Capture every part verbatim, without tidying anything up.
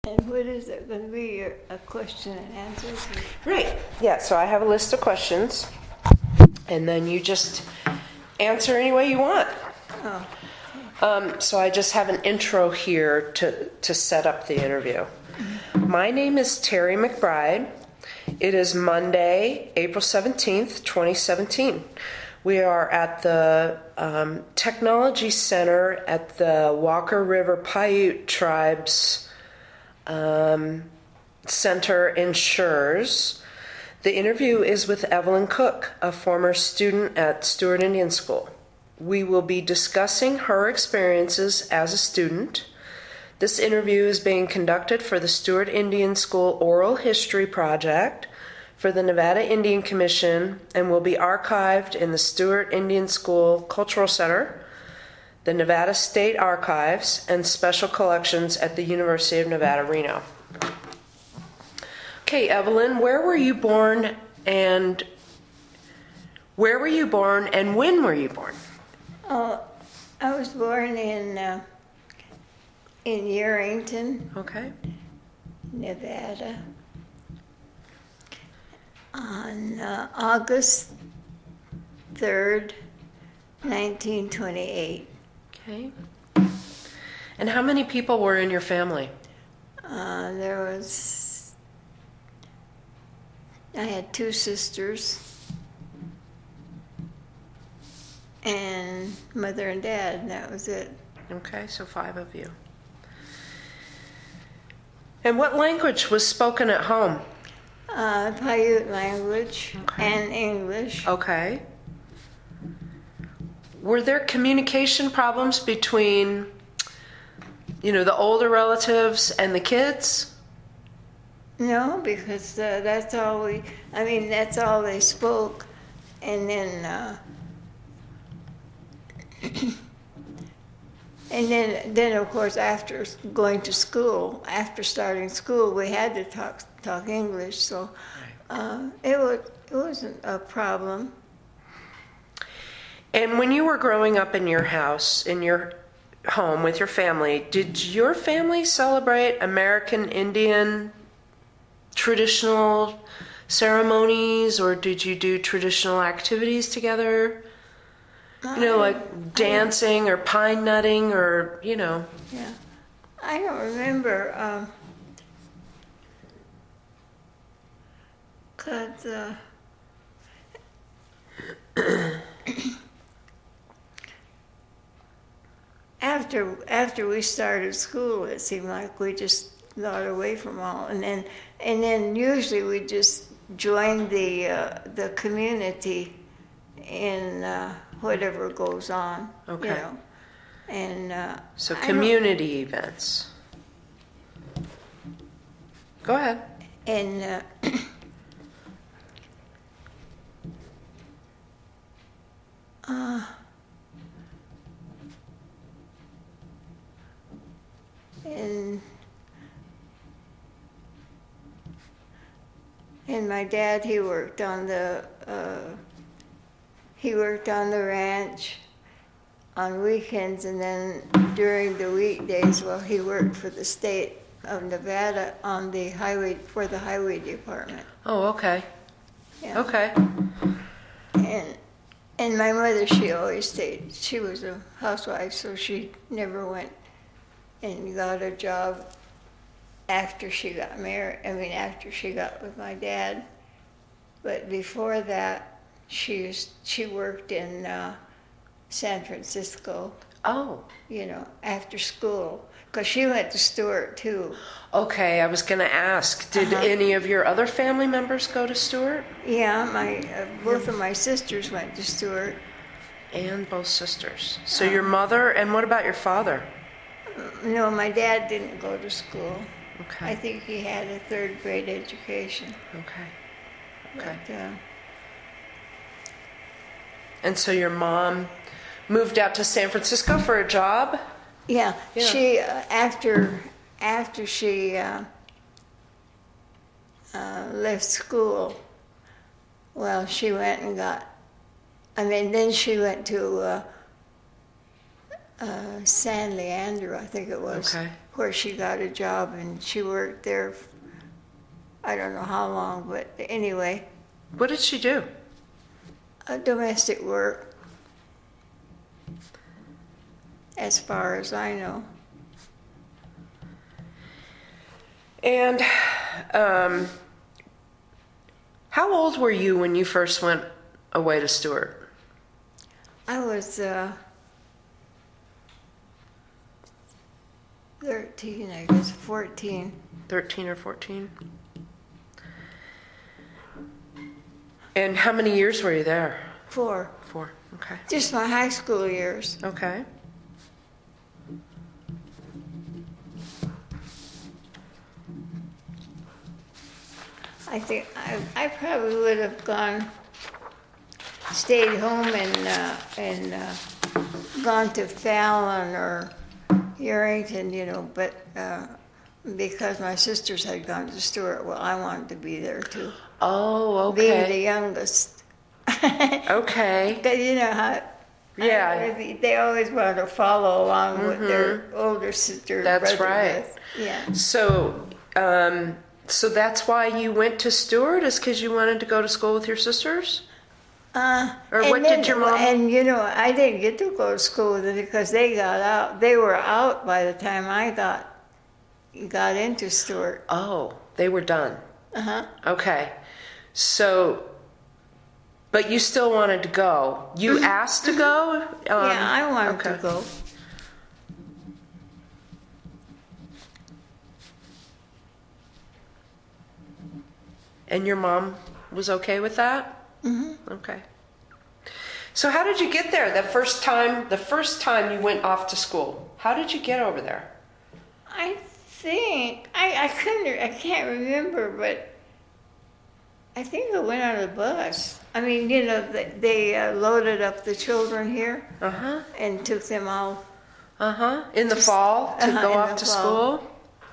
And what is it going to be, your, a question and answers? Right. Yeah, so I have a list of questions, and then you just answer any way you want. Oh. Um, so I just have an intro here to, to set up the interview. My name is Terry McBride. It is Monday, April seventeenth, twenty seventeen. We are at the um, Technology Center at the Walker River Paiute Tribes um, Center in Schurz. The interview is with Evelyn Cook, a former student at Stewart Indian School. We will be discussing her experiences as a student. This interview is being conducted for the Stewart Indian School Oral History Project for the Nevada Indian Commission and will be archived in the Stewart Indian School Cultural Center, the Nevada State Archives, and Special Collections at the University of Nevada, Reno. Okay, Evelyn, where were you born and where were you born and when were you born? Oh, I was born in uh, in Yerington, Okay. Nevada, on uh, August third, nineteen twenty-eight. Okay. And how many people were in your family? Uh, there was, I had two sisters and mother and dad, and that was it. Okay, so five of you. And what language was spoken at home? Uh, Paiute language Okay. and English. Okay. Were there communication problems between, you know, the older relatives and the kids? No, because uh, that's all we, I mean, that's all they spoke. And then, uh, and then, then of course, after going to school, after starting school, we had to talk talk English. So uh, it was it wasn't a problem. And when you were growing up in your house, in your home with your family, did your family celebrate American Indian traditional ceremonies, or did you do traditional activities together? You know, like dancing or pine nutting or, you know. Yeah, I don't remember. Um, cause uh, after after we started school, it seemed like we just got away from all, and then and then usually we just joined the uh, the community in uh, whatever goes on. Okay. You know, and uh, So I don't- community events. Go ahead. And uh, uh, and and my dad, he worked on the uh, he worked on the ranch on weekends, and then during the weekdays, well, he worked for the state of Nevada on the highway for the highway department. Oh, okay. Yeah. Okay. And and my mother, she always stayed. She was a housewife, so she never went and got a job after she got married. I mean, after she got with my dad. But before that, she was, she worked in uh, San Francisco. Oh. You know, after school, because she went to Stewart too. Okay, I was going to ask, did Uh-huh. any of your other family members go to Stewart? Yeah, my uh, both of my sisters went to Stewart. And both sisters. So your mother, and what about your father? No, my dad didn't go to school. Okay. I think he had a third grade education. Okay. Okay. But, uh, And so your mom moved out to San Francisco for a job? yeah, Yeah. she uh, after after she uh, uh, left school. Well, she went and got. I mean, then she went to uh, uh, San Leandro, I think it was, Okay. where she got a job, and she worked there. I don't know how long, but anyway, What did she do? uh, domestic work, as far as I know. And um, how old were you when you first went away to Stewart? I was uh, thirteen, I guess, fourteen. thirteen or fourteen? And how many years were you there? Four. Four. Okay. Just my high school years. Okay. I think I, I probably would have gone, stayed home and uh, and uh, gone to Fallon or Yerington, you know, but uh, because my sisters had gone to Stewart, well, I wanted to be there too. Oh, Being the okay. youngest. Okay. But you know how. Yeah. I- they always want to follow along with their older sister. That's brother right. does. Yeah. So, um, so that's why you went to Stewart, is because you wanted to go to school with your sisters? Uh, Or and what then- did your mom- And you know, I didn't get to go to school with them because they got out. They were out by the time I got got into Stewart. Oh, they were done. Uh huh. Okay. So, but you still wanted to go. You asked to go? Um, yeah, I wanted okay. to go. And your mom was okay with that? Mm-hmm. Okay. So how did you get there? The first time, the first time you went off to school, how did you get over there? I think I I couldn't I can't remember, but I think I went on a bus. I mean, you know, they, they uh, loaded up the children here Uh huh. and took them all. Uh huh. In the Just- fall to uh-huh, go in off the to fall. school.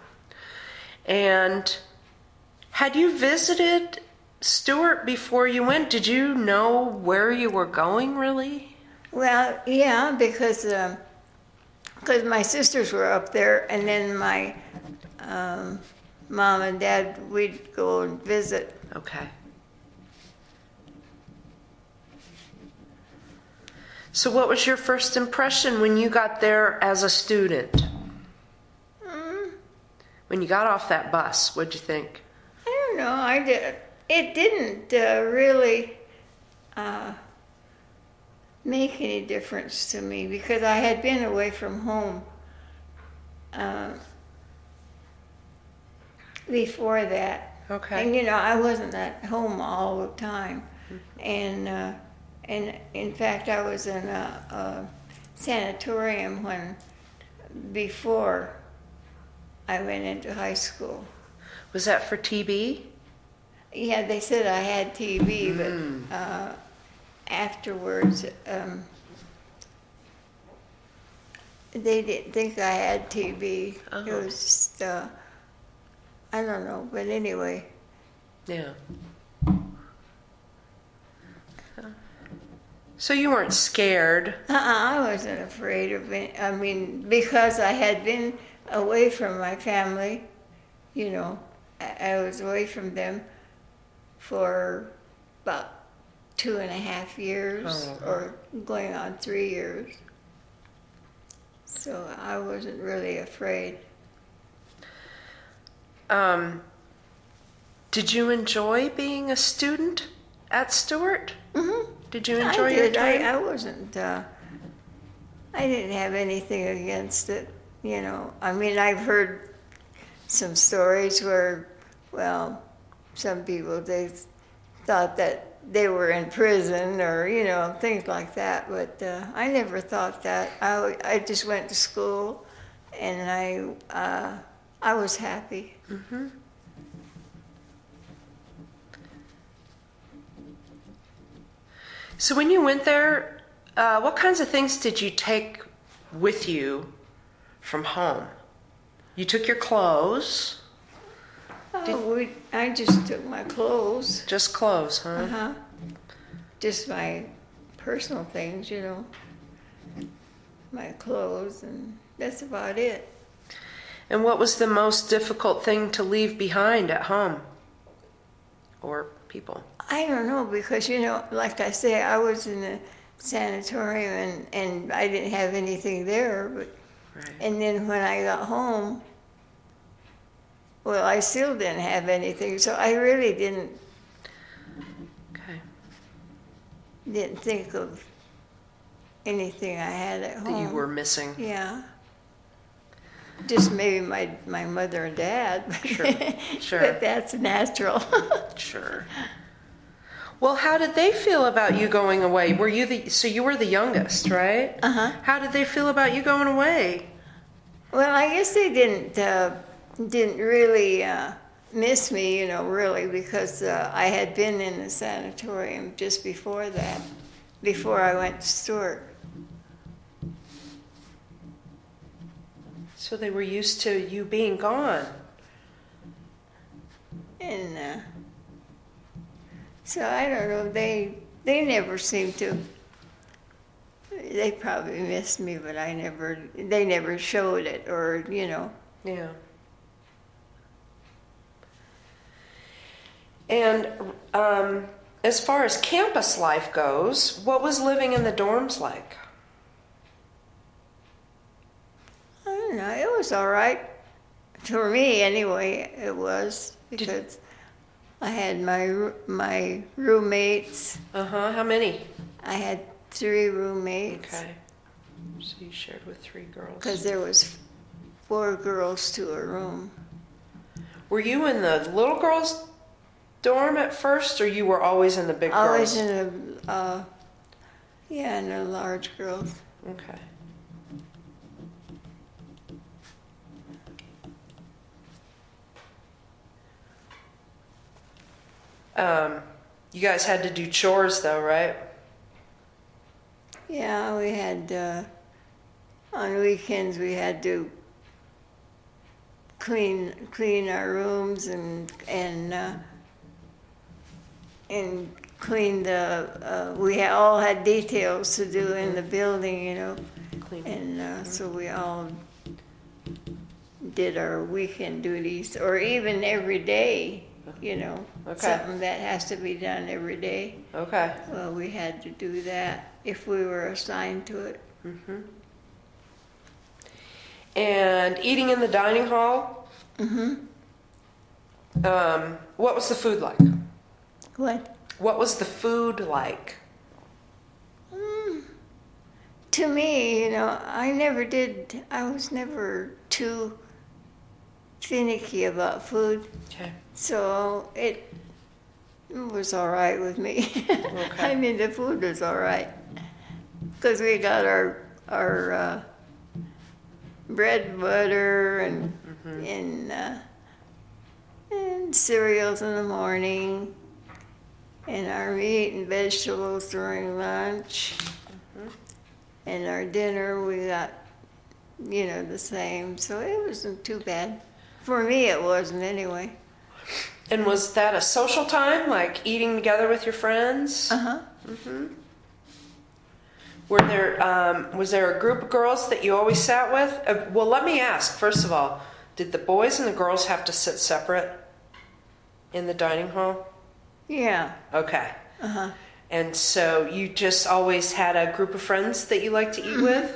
And had you visited Stewart before you went? Did you know where you were going, really? Well, yeah, because um, because my sisters were up there, and then my um, mom and dad, we'd go and visit. Okay. So what was your first impression when you got there as a student? Mm, When you got off that bus, what'd you think? I don't know. I did. It didn't uh, really uh, make any difference to me because I had been away from home uh, before that. Okay. And you know, I wasn't at home all the time, and uh, and in fact, I was in a, a sanatorium when before I went into high school. Was that for T B? Yeah, they said I had T B, but uh, afterwards, um, they didn't think I had T B. Uh-huh. It was just, uh, I don't know, but anyway. Yeah. So you weren't scared? Uh-uh, I wasn't afraid of it. I mean, because I had been away from my family, you know, I, I was away from them for about two and a half years, Oh. or going on three years. So I wasn't really afraid. Um, did you enjoy being a student at Stewart? Mm-hmm. Did you enjoy I your did. time? I, I wasn't. Uh, I didn't have anything against it. You know, I mean, I've heard some stories where, well, some people they thought that they were in prison or you know things like that. But uh, I never thought that. I I just went to school, and I uh, I was happy. Mm-hmm. So when you went there, uh, what kinds of things did you take with you from home? You took your clothes, Oh, we, I just took my clothes. just clothes, huh? Uh huh. Just my personal things, you know. my clothes, and that's about it. And what was the most difficult thing to leave behind at home? Or people? I don't know, because, you know, like I say, I was in a sanatorium and, and I didn't have anything there. But Right. And then when I got home, well, I still didn't have anything. So I really didn't Okay. didn't think of anything I had at home. That you were missing. Yeah. Just maybe my, my mother and dad. Sure, sure. But that's natural. Sure. Well, how did they feel about you going away? Were you the so you were the youngest, right? Uh-huh. How did they feel about you going away? Well, I guess they didn't uh, didn't really uh, miss me, you know, really, because uh, I had been in the sanatorium just before that, before I went to Stewart. So they were used to you being gone. And uh, so I don't know, they they never seemed to. They probably missed me, but I never. They never showed it, or you know. Yeah. And um, as far as campus life goes, what was living in the dorms like? I don't know. It was all right for me, anyway. It was because I had my roo- my roommates. Uh huh. How many? I had three roommates. Okay. So you shared with three girls. Because there was four girls to a room. Were you in the little girls' dorm at first, or you were always in the big girls? Always in a, uh, yeah, in the large girls. Okay. Um, you guys had to do chores though, right? Yeah, we had, uh, on weekends we had to clean clean our rooms and and uh, and clean the. Uh, we had, all had details to do in the building, you know, Clean. and uh, so we all did our weekend duties, or even every day, you know, Okay. something that has to be done every day. Okay. Well, we had to do that if we were assigned to it. Mm-hmm. And eating in the dining hall. Mm-hmm. Um, what was the food like? What? What was the food like? Mm. To me, you know, I never did, I was never too finicky about food, Okay. so it was all right with me. I mean, the food was all right, because we got our our uh, bread, butter, and Mm-hmm. and uh, and cereals in the morning, and our meat and vegetables during lunch, Mm-hmm. and our dinner we got, you know, the same. So it wasn't too bad. For me, it wasn't anyway. And was that a social time, like eating together with your friends? Uh huh. Mm-hmm. Were there um, was there a group of girls that you always sat with? Uh, well, let me ask first of all, did the boys and the girls have to sit separate in the dining hall? Yeah. Okay. Uh huh. And so you just always had a group of friends that you liked to eat with?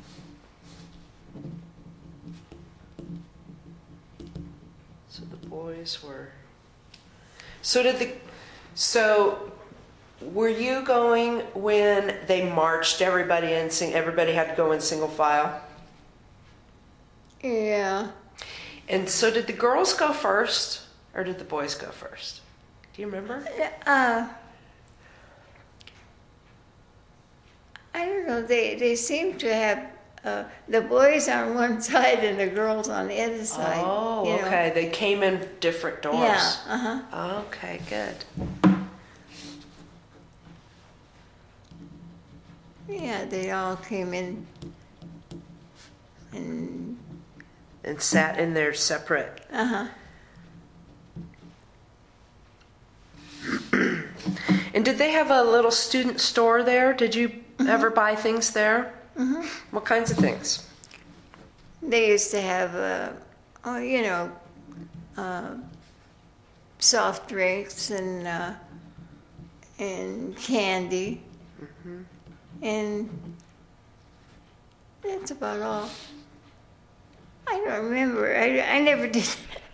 So the boys were. So did the. So were you going when they marched everybody in? sing- Everybody had to go in single file. Yeah. And so did the girls go first, or did the boys go first? Do you remember? Uh, I don't know. They they seem to have uh, the boys on one side and the girls on the other side. Oh, you know. okay. They came in different doors. Yeah. Uh huh. Okay, good. Yeah. They all came in and And sat in their separate. uh huh. And did they have a little student store there? Did you ever buy things there? Mm-hmm. What kinds of things? They used to have, uh, oh, you know, uh, soft drinks and uh, and candy, Mm-hmm. and that's about all. I don't remember. I, I never did.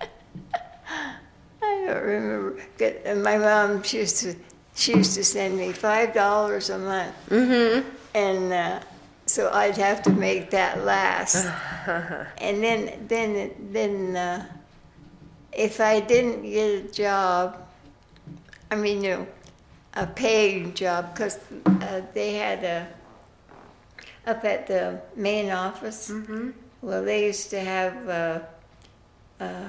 I don't remember. Get- and My mom, she used to she used to send me five dollars a month, Mm-hmm. and uh, so I'd have to make that last. And then then then uh, if I didn't get a job, I mean, you know, a paying job, because uh, they had a up at the main office. Mm-hmm. Well, they used to have uh, uh,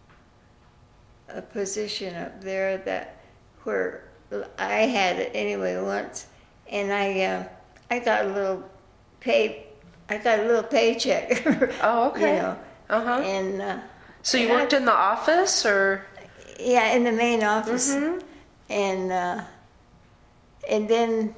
a position up there that where I had it anyway once, and I uh, I got a little pay I got a little paycheck. Oh, okay. You know, Uh-huh. and uh, So you and worked I- in the office, or? yeah, in the main office, Mm-hmm. and uh, and then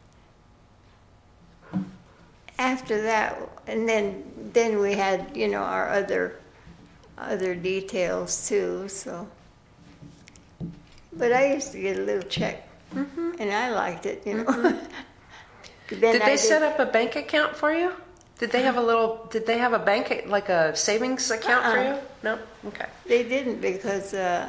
after that, and then then we had, you know, our other other details too. So, but I used to get a little check, Mm-hmm. and I liked it, you know. Then Did I they set up a bank account for you? Did they have a little? Did they have a bank, like a savings account for Uh-uh. you? No. Okay. They didn't, because uh,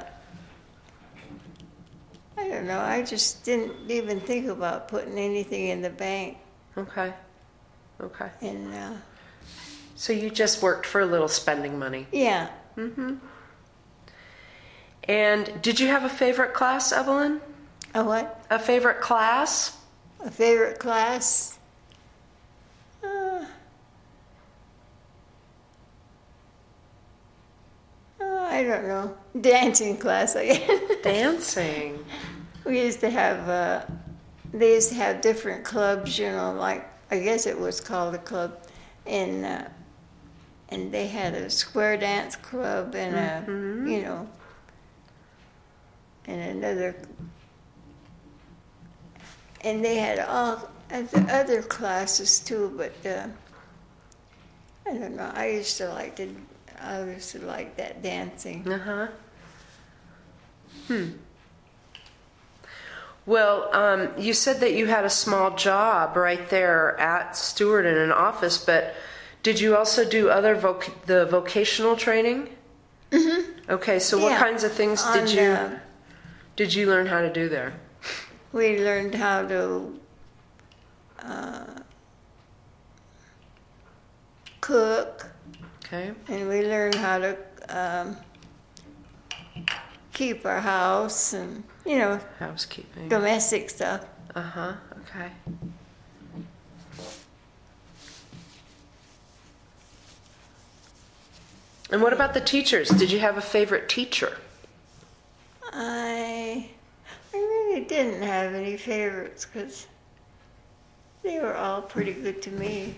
I don't know. I just didn't even think about putting anything in the bank, Okay. Okay. and uh, So you just worked for a little spending money. yeah. Mm-hmm. And did you have a favorite class, Evelyn? A what? A favorite class? A favorite class? Uh, uh, I don't know. Dancing class, I guess. Dancing. We used to have, uh, they used to have different clubs, you know, like, I guess it was called a club. And, uh, and they had a square dance club and a, Mhm. you know, and another, and they had all other other classes too, but uh, I don't know. I used to like to, I used to like that dancing. Uh-huh. Hmm. Well, um, you said that you had a small job right there at Stewart in an office, but did you also do other voc- the vocational training? Mm-hmm. Okay, so what Yeah. kinds of things did On, you uh, did you learn how to do there? We learned how to uh, cook, Okay. and we learned how to um, keep our house, and you know, Housekeeping. domestic stuff. Uh-huh. Okay. And what about the teachers? Did you have a favorite teacher? I I really didn't have any favorites because they were all pretty good to me.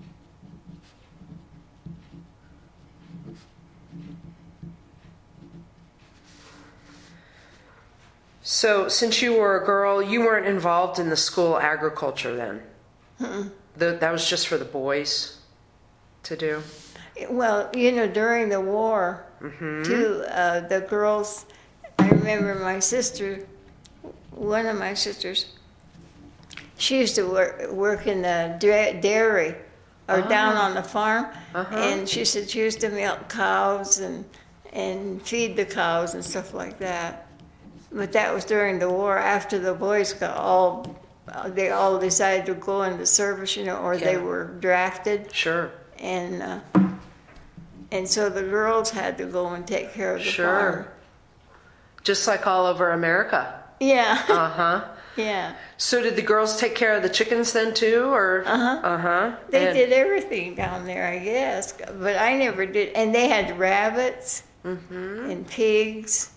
So, since you were a girl, you weren't involved in the school agriculture then? Mm-mm. The, that was just for the boys to do? Well, you know, during the war, Mm-hmm. too, uh, the girls, I remember my sister, one of my sisters, she used to work, work in the dra- dairy or down Ah. on the farm, Uh-huh. and she said she used to milk cows and, and feed the cows and stuff like that. But that was during the war, after the boys got all, they all decided to go into service, you know, or they Yeah. were drafted. Sure. And uh, and so the girls had to go and take care of the Sure. farm. Just like all over America. Yeah, Uh-huh. yeah. So did the girls take care of the chickens then too, or? Uh-huh. Uh-huh. They And- did everything down there, I guess, but I never did. And they had rabbits Mhm. and pigs,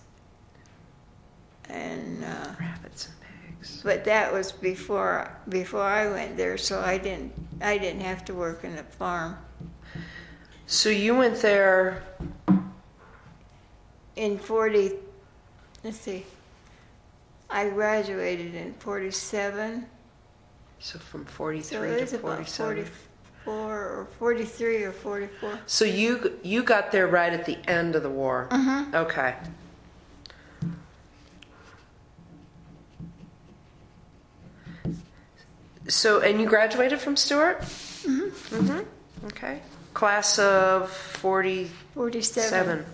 and uh, Rabbits and pigs. but that was before before I went there, so I didn't I didn't have to work in the farm. So you went there, In forty, let's see, I graduated in forty-seven. so from So forty-three it was to about forty-seven. forty, forty-four or forty-three or forty-four. So you you got there right at the end of the war. Mm-hmm. Okay. So, and you graduated from Stewart? Mm-hmm. Mm-hmm. Okay. Class of forty-seven. forty-seven.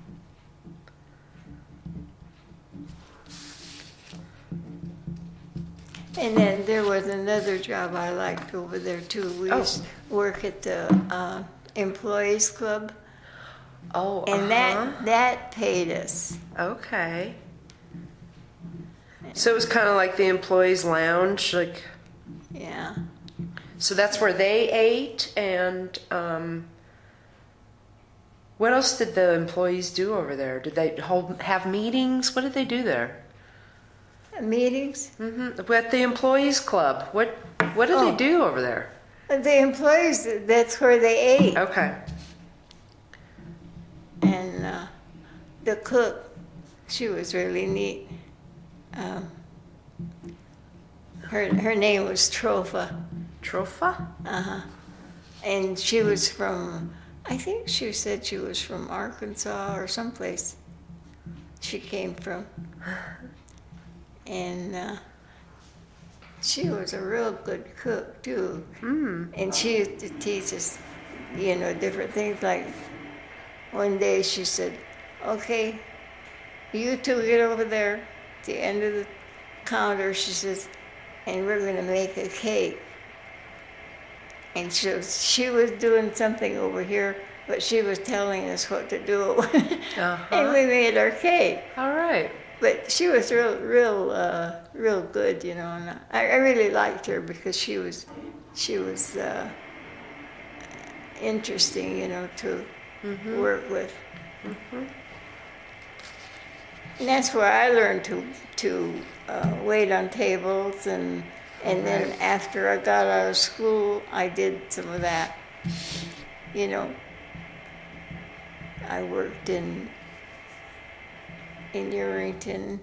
And then there was another job I liked over there too. We Oh. used to work at the uh, employees club, Oh, and uh-huh. that that paid us. Okay. So it was kind of like the employees' lounge, like. Yeah. So that's where they ate, and um, what else did the employees do over there? Did they hold have meetings? What did they do there? Meetings. Mm-hmm. At the employees club, what what did Oh. they do over there? The employees. That's where they ate. Okay. And uh, the cook, she was really neat. Um, her her name was Trofa. Trofa? Uh-huh. And she was from, I think she said she was from Arkansas or someplace she came from. And uh, she was a real good cook, too. Mm. And she used to teach us, you know, different things. Like one day she said, okay, you two get over there at the end of the counter, she says, and we're going to make a cake. And she was, she was doing something over here, but she was telling us what to do. Uh-huh. And we made our cake. All right. But she was real, real, uh, real good, you know. And I, I really liked her because she was, she was uh, interesting, you know, to Mm-hmm. work with. Mm-hmm. And that's where I learned to to uh, wait on tables, and and then Right. after I got out of school, I did some of that. You know, I worked in in Urington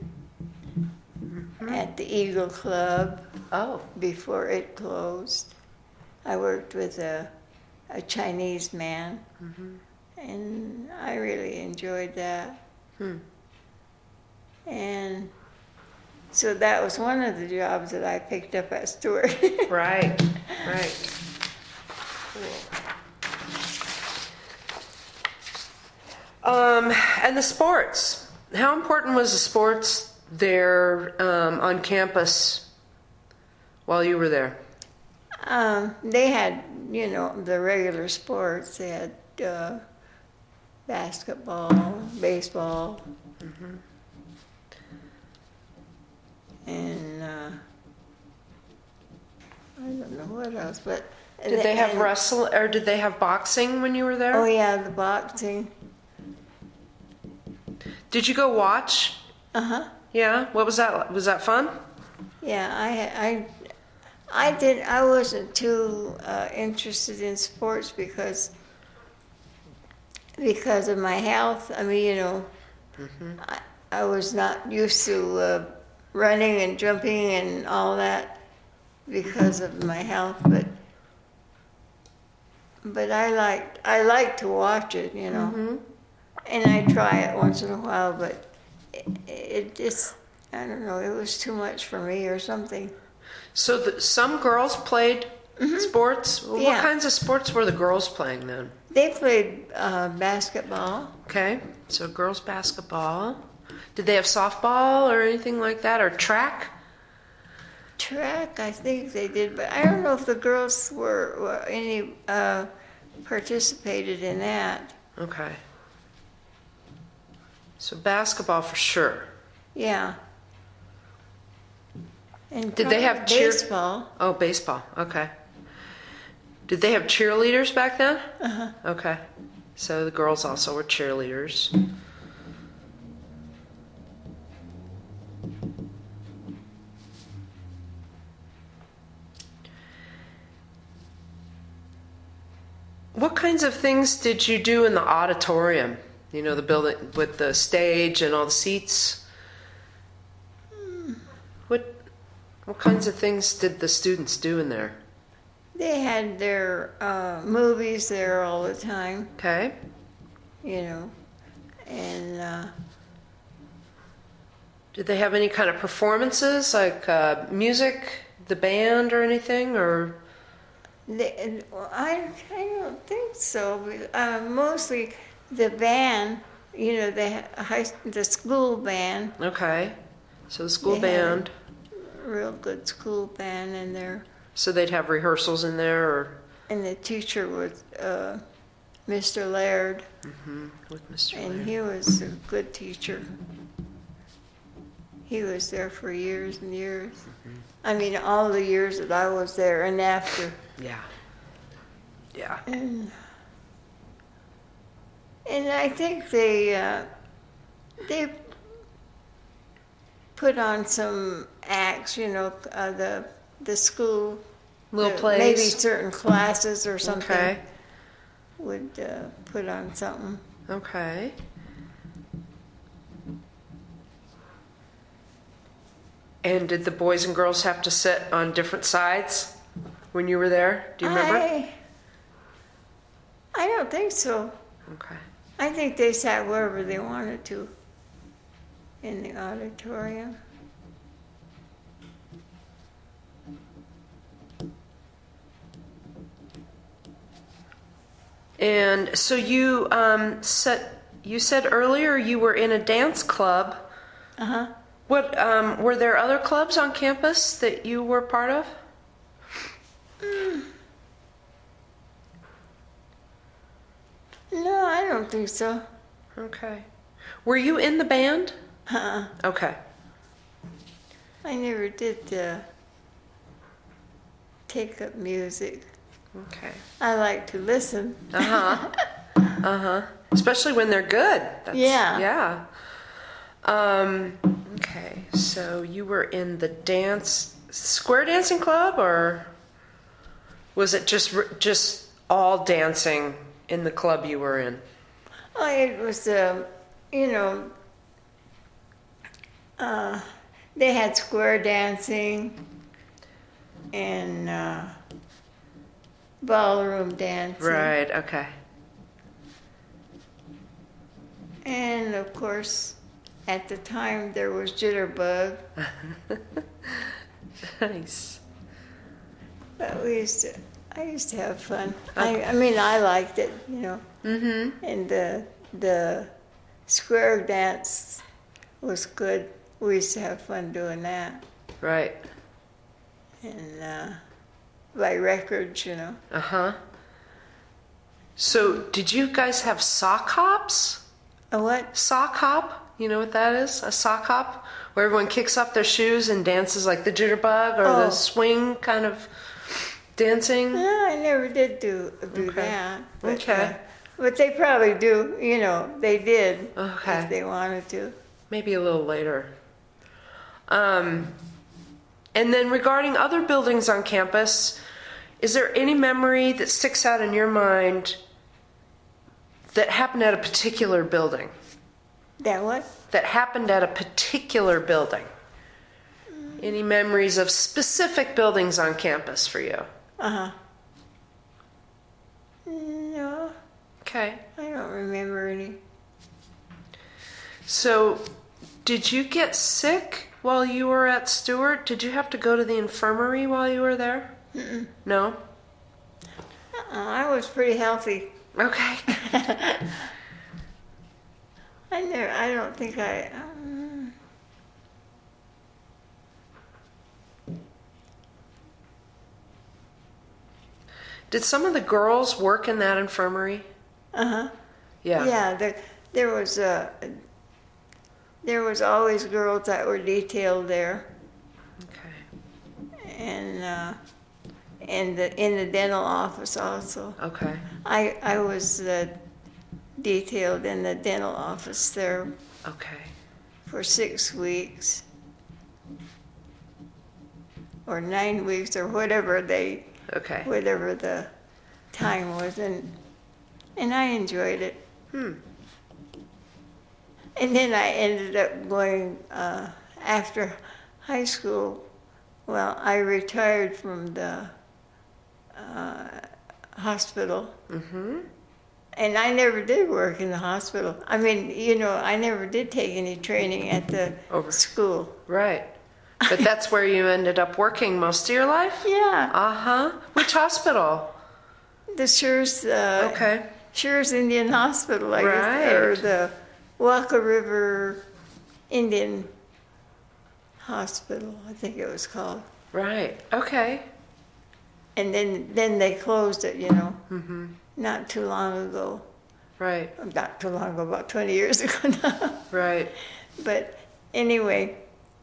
at the Eagle Club Oh. before it closed. I worked with a a Chinese man, Mm-hmm. and I really enjoyed that. Hmm. And so that was one of the jobs that I picked up at Stewart. Right. Right. Cool. Um, and the sports. How important was the sports there um, on campus while you were there? Um, they had, you know, the regular sports. They had uh, basketball, baseball, Mm-hmm. and uh, I don't know what else. But Did they have and- wrestle or did they have boxing when you were there? Oh yeah, the boxing. Did you go watch? Uh huh. Yeah. What was that? Was that fun? Yeah, I I I did. I wasn't too uh, interested in sports because because of my health. I mean, you know, Mm-hmm. I, I was not used to uh, running and jumping and all that because of my health. But but I liked I like to watch it, you know, Mm-hmm. and I try it once in a while. But it, it just I don't know. It was too much for me or something. So the, some girls played sports. Well, What Yeah. kinds of sports were the girls playing then? They played uh, basketball. Okay, so girls basketball. Did they have softball or anything like that, or track? Track, I think they did, but I don't know if the girls were, were any uh, participated in that. Okay. So basketball for sure. Yeah. And Did they have cheer- baseball? Oh, baseball. Okay. Did they have cheerleaders back then? Uh-huh. Okay. So the girls also were cheerleaders. What kinds of things did you do in the auditorium? You know, the building with the stage and all the seats. What what kinds of things did the students do in there? they had their uh, movies there all the time, Okay. you know, and uh, Did they have any kind of performances, like uh, music, the band, or anything, or? they, I I don't think so. Uh, mostly the band, you know, the high, the school band, Okay. So the school They had band. real good school band, and there, So they'd have rehearsals in there, or and the teacher was uh, Mister Laird, with Mister and Laird? he was a good teacher. He was there for years and years. I mean, all the years that I was there and after. Yeah. Yeah. And, and I think they uh, they put on some acts, you know, uh, the the school, Little the- plays. maybe certain classes or something Okay. would uh, put on something. Okay. And did the boys and girls have to sit on different sides when you were there? Do you remember? I, I don't think so. Okay. I think they sat wherever they wanted to in the auditorium. And so you um, said you said earlier you were in a dance club. Uh huh. What um, were there other clubs on campus that you were part of? No, I don't think so. Okay. Were you in the band? Uh-uh. Okay. I never did uh, take up music. Okay. I like to listen. Uh huh. Uh huh. Especially when they're good. That's, Yeah. Yeah. Um. Okay. So you were in the dance square dancing club, or was it just just all dancing in the club you were in? Oh, it was, um, you know, uh, they had square dancing and uh, ballroom dancing. Right. Okay. And of course, at the time there was Jitterbug, Nice. but we used to, I used to have fun. I, I mean, I liked it, you know. Mm-hmm. And the the square dance was good. We used to have fun doing that, Right. and uh, by records, you know. Uh huh. So did you guys have sock hops? A what? Sock hop? You know what that is? A sock hop? Where everyone kicks off their shoes and dances like the jitterbug or Oh. the swing kind of dancing? No, I never did do do Okay. that. But, Okay. uh, but they probably do. You know, they did Okay. if they wanted to. Maybe a little later. Um, and then regarding other buildings on campus, is there any memory that sticks out in your mind that happened at a particular building? That what? That happened at a particular building? Any memories of specific buildings on campus for you? Uh huh. No, Okay. I don't remember any. So, did you get sick while you were at Stewart? Did you have to go to the infirmary while you were there? Mm-mm. No? Uh-uh, I was pretty healthy. Okay. I never. I don't think I. Um, Did some of the girls work in that infirmary? uh huh. Yeah. Yeah. There, there was a. There was always girls that were detailed there, Okay. and uh, and the, in the dental office also. Okay. I I was uh, detailed in the dental office there Okay. for six weeks or nine weeks or whatever they Okay. whatever the time was, and and I enjoyed it. Hmm. And then I ended up going uh, after high school. Well, I retired from the uh, hospital. Mm-hmm. And I never did work in the hospital. I mean, you know, I never did take any training at the Over. school. Right. But that's where you ended up working most of your life? Yeah. Uh-huh. Which hospital? The Schurz, uh, Okay. Schurz Indian Hospital, I guess, or Right. the Walker River Indian Hospital, I think it was called. Right. Okay. And then, then they closed it, you know, mm-hmm. not too long ago. Right. Not too long ago, about twenty years ago now. Right. But anyway,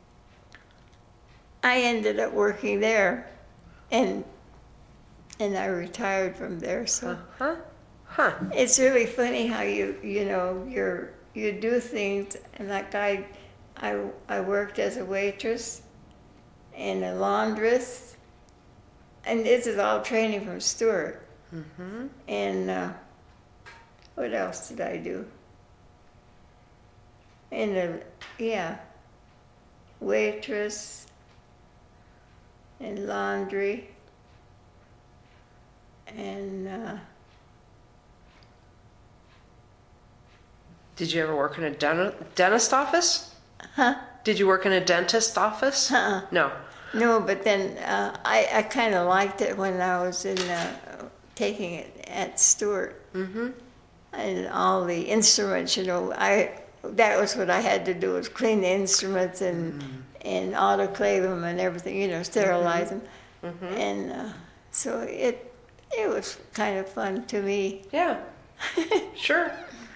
I ended up working there, and and I retired from there. So Huh? Huh. it's really funny how you you know you're you do things, and like I I I worked as a waitress and a laundress, and this is all training from Stuart. Mm-hmm. And uh, what else did I do? And a, yeah, waitress and laundry and uh, Did you ever work in a den- dentist office? huh? Did you work in a dentist office? Uh-uh. No. No, but then uh, I I kind of liked it when I was in uh, taking it at Stewart. Mm-hmm. And all the instruments, you know, I that was what I had to do, was clean the instruments and mm-hmm. and autoclave them and everything, you know, sterilize them. Mm-hmm. And uh, so it it was kind of fun to me. Yeah. Sure.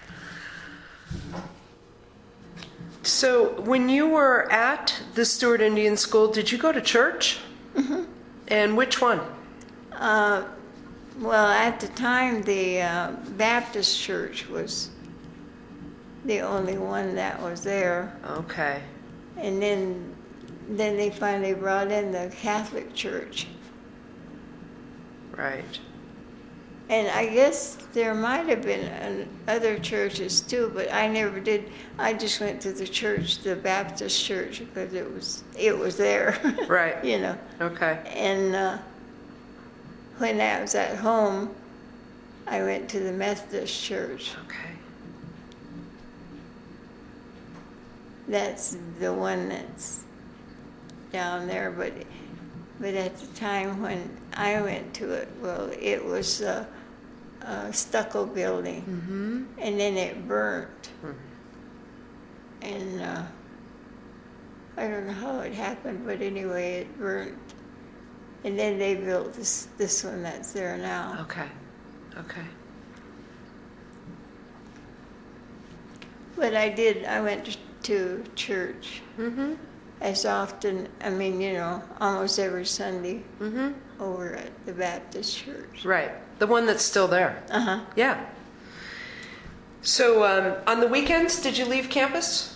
So when you were at the Stewart Indian School, did you go to church? Mm-hmm. And which one? Uh, well, at the time, the uh, Baptist church was the only one that was there. Okay. And then then they finally brought in the Catholic church. Right. And I guess there might have been uh, other churches too, but I never did. I just went to the church, the Baptist church, because it was it was there. Right. You know. Okay. And uh, when I was at home, I went to the Methodist church. Okay. That's the one that's down there, but but at the time when I went to it, well, it was a, a stucco building, mm-hmm. and then it burnt, mm-hmm. and uh, I don't know how it happened, but anyway, it burnt, and then they built this this one that's there now. Okay. Okay. But I did. I went to church. Mm-hmm. As often, I mean, you know, almost every Sunday mm-hmm. over at the Baptist church. Right. The one that's still there. Uh-huh. Yeah. So um, on the weekends, did you leave campus?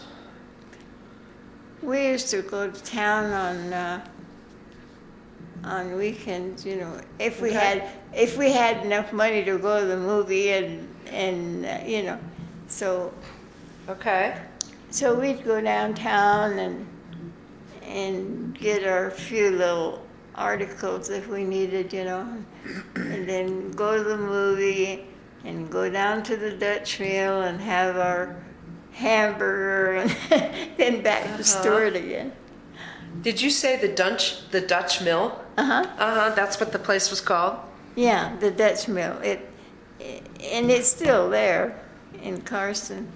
We used to go to town on uh, on weekends, you know, if we Okay. had if we had enough money to go to the movie and and uh, you know, so Okay. so we'd go downtown and and get our few little articles if we needed, you know, and then go to the movie and go down to the Dutch Mill and have our hamburger and then back Uh-huh. to Stewart again. Did you say the Dutch the Dutch Mill? Uh-huh. Uh-huh. That's what the place was called? Yeah, the Dutch Mill. It, it and it's still there in Carson.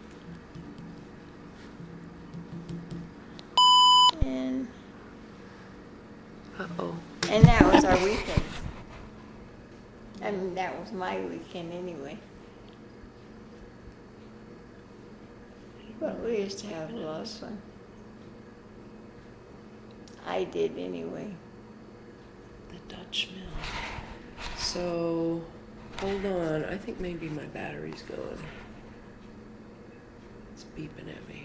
And Uh-oh. and that was our weekend. I mean, that was my weekend anyway. But we used to have a lot of fun. I did anyway. The Dutch Mill. So, hold on. I think maybe my battery's going. It's beeping at me.